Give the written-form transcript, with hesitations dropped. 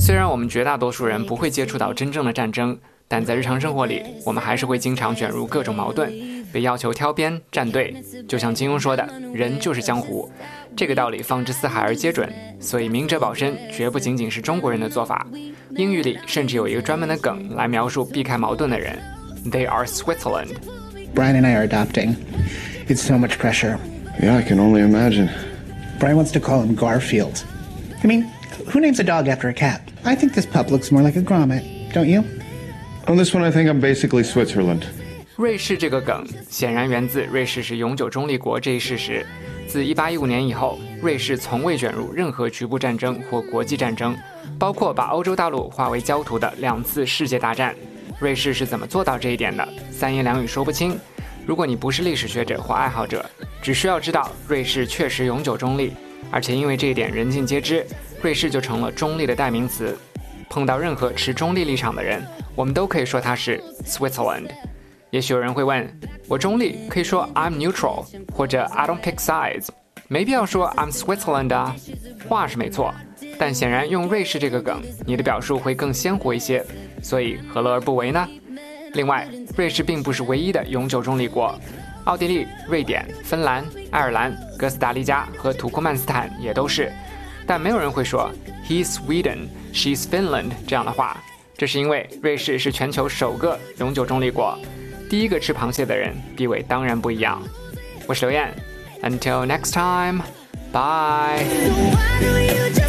虽然我们绝大多数人不会接触到真正的战争，但在日常生活里，我们还是会经常卷入各种矛盾，被要求挑边站队。就像金庸说的，人就是江湖，这个道理放之四海而皆准，所以明哲保身绝不仅仅是中国人的做法。英语里甚至有一个专门的梗来描述避开矛盾的人， They are Switzerland. Brian and I are adopting. It's so much pressure. Yeah, I can only imagine. Brian wants to call him Garfield. I mean, who names a dog after a cat? I think this pup looks more like a grommet, don't you?On this one, I think I'm basically Switzerland. 瑞士这个梗显然源自瑞士是永久中立国这一事实。自1815年以后，瑞士从未卷入任何局部战争或国际战争，包括把欧洲大陆化为焦土的2次世界大战。瑞士是怎么做到这一点的？三言两语说不清。如果你不是历史学者或爱好者，只需要知道瑞士确实永久中立，而且因为这一点人尽皆知，瑞士就成了中立的代名词。碰到任何持中立立场的人，我们都可以说他是 Switzerland。 也许有人会问，我中立可以说 I'm neutral 或者 I don't pick sides， 没必要说 I'm Switzerland 啊。话是没错，但显然用瑞士这个梗，你的表述会更鲜活一些，所以何乐而不为呢？另外，瑞士并不是唯一的永久中立国，奥地利、瑞典、芬兰、爱尔兰、哥斯达黎加和土库曼斯坦也都是。但没有人会说 He's Sweden, She's Finland 这样的话，这是因为瑞士是全球首个永久中立国，第一个吃螃蟹的人地位当然不一样。我是刘燕 ，Until next time, bye.